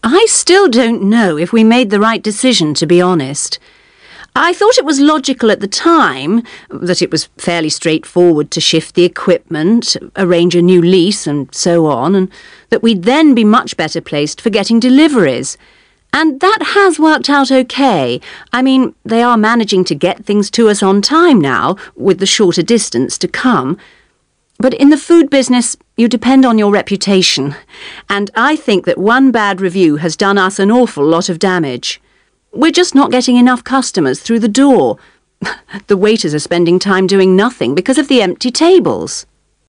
I still don't know if we made the right decision, to be honest. I thought it was logical at the time, that it was fairly straightforward to shift the equipment, arrange a new lease and so on, and that we'd then be much better placed for getting deliveries. And that has worked out okay. I mean, they are managing to get things to us on time now, with the shorter distance to come. But in the food business, you depend on your reputation. And I think that one bad review has done us an awful lot of damage. We're just not getting enough customers through the door. The waiters are spending time doing nothing because of the empty tables.